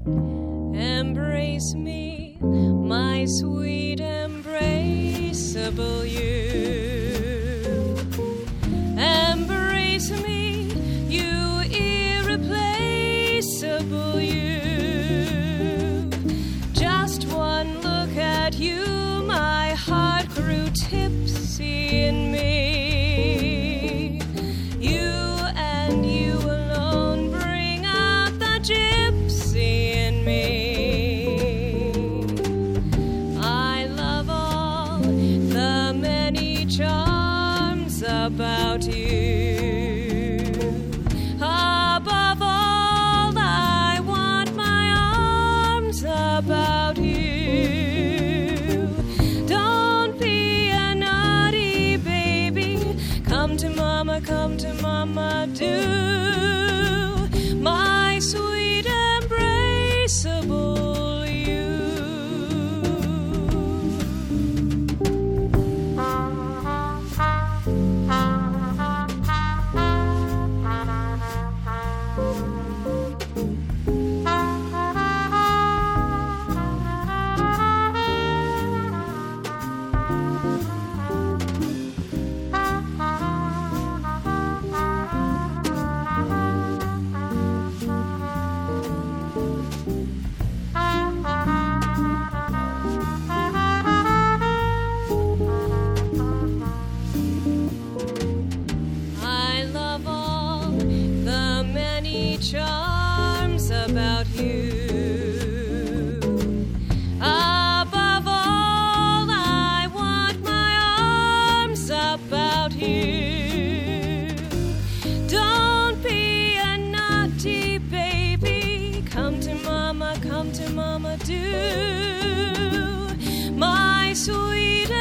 Embrace me, my sweet embraceable you. Embrace me, you irreplaceable you. Just one look at you, my heart grew tipsy in me. You and you alone bring out the gypsy in me. I love all the many charms about you. Above all, I want my arms about you. Don't be a naughty baby. Come to mama, do. My sweet embraceable you. I love all the many charms about you. Above all, I want my arms about you. Don't be a naughty baby. Come to mama, do. My sweet